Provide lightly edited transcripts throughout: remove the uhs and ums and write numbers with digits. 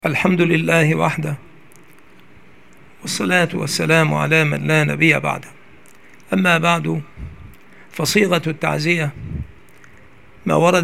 الحمد لله وحده، والصلاة والسلام على من لا نبي بعده. أما بعد، فصيغة التعزية ما ورد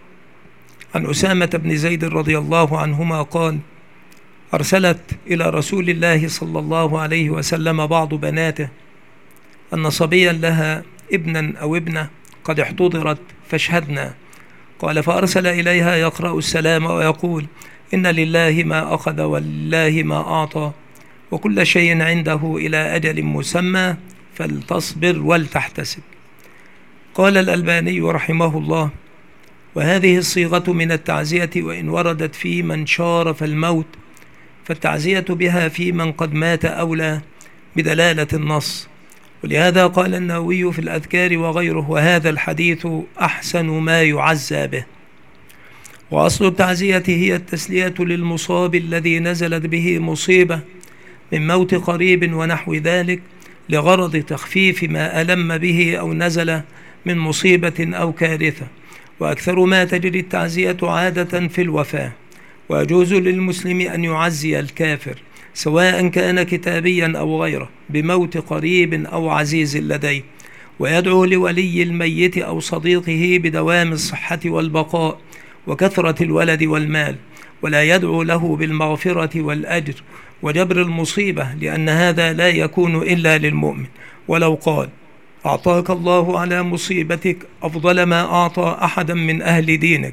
عن أسامة بن زيد رضي الله عنهما قال: أرسلت إلى رسول الله صلى الله عليه وسلم بعض بناته أن صبيا لها ابنا أو ابنة قد احتضرت فاشهدنا. قال: فأرسل إليها يقرأ السلام ويقول: إن لله ما أخذ ولله ما أعطى وكل شيء عنده إلى أجل مسمى فلتصبر ولتحتسب. قال الألباني رحمه الله: وهذه الصيغة من التعزية وإن وردت في من شارف الموت، فالتعزية بها في من قد مات أولى بدلالة النص. ولهذا قال النووي في الأذكار وغيره: وهذا الحديث أحسن ما يعزى به. وأصل التعزية هي التسلية للمصاب الذي نزلت به مصيبة من موت قريب ونحو ذلك، لغرض تخفيف ما ألم به أو نزل من مصيبة أو كارثة. وأكثر ما تجري التعزية عادة في الوفاة، ويجوز للمسلم أن يعزي الكافر سواء كان كتابيا أو غيره بموت قريب أو عزيز لديه، ويدعو لولي الميت أو صديقه بدوام الصحة والبقاء وكثرة الولد والمال، ولا يدعو له بالمغفرة والأجر وجبر المصيبة، لأن هذا لا يكون إلا للمؤمن. ولو قال: أعطاك الله على مصيبتك أفضل ما أعطى أحدا من أهل دينك،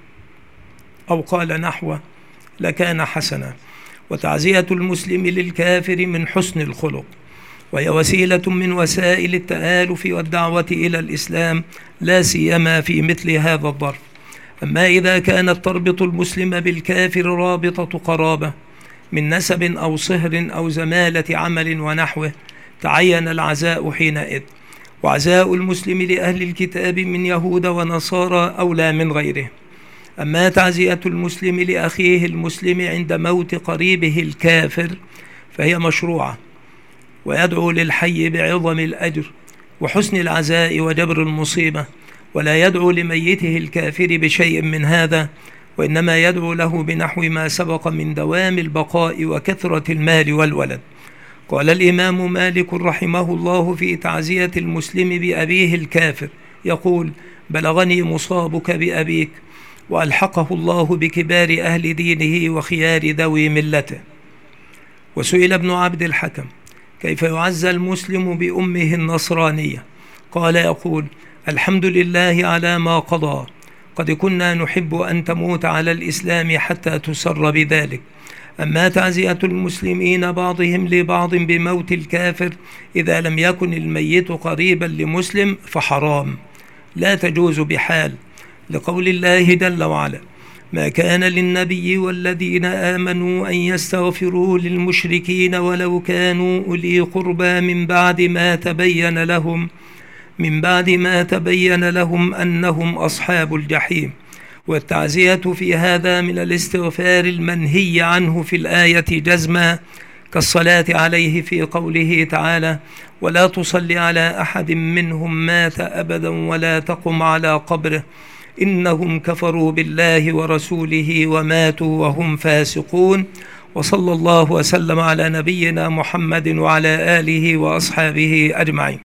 أو قال نحوه، لكان حسنا. وتعزية المسلم للكافر من حسن الخلق، وهي وسيلة من وسائل التآلف والدعوة إلى الإسلام، لا سيما في مثل هذا الظرف. أما إذا كانت تربط المسلم بالكافر رابطة قرابة من نسب أو صهر أو زمالة عمل ونحوه، تعين العزاء حينئذ. وعزاء المسلم لأهل الكتاب من يهود ونصارى أولى من غيره. أما تعزية المسلم لأخيه المسلم عند موت قريبه الكافر فهي مشروعة، ويدعو للحي بعظم الأجر وحسن العزاء وجبر المصيبة، ولا يدعو لميته الكافر بشيء من هذا، وإنما يدعو له بنحو ما سبق من دوام البقاء وكثرة المال والولد. قال الإمام مالك رحمه الله في تعزية المسلم بأبيه الكافر يقول: بلغني مصابك بأبيك، وألحقه الله بكبار أهل دينه وخيار ذوي ملته. وسئل ابن عبد الحكم: كيف يعزى المسلم بأمه النصرانية؟ قال: يقول: الحمد لله على ما قضى، قد كنا نحب أن تموت على الإسلام حتى تسر بذلك. أما تعزية المسلمين بعضهم لبعض بموت الكافر إذا لم يكن الميت قريبا لمسلم فحرام، لا تجوز بحال، لقول الله جل وعلا: ما كان للنبي والذين آمنوا أن يستغفروا للمشركين ولو كانوا أولي قربى من بعد ما تبين لهم أنهم أصحاب الجحيم. والتعزية في هذا من الاستغفار المنهي عنه في الآية جزما، كالصلاة عليه في قوله تعالى: ولا تصل على أحد منهم مات أبدا ولا تقم على قبره إنهم كفروا بالله ورسوله وماتوا وهم فاسقون. وصلى الله وسلم على نبينا محمد وعلى آله وأصحابه أجمعين.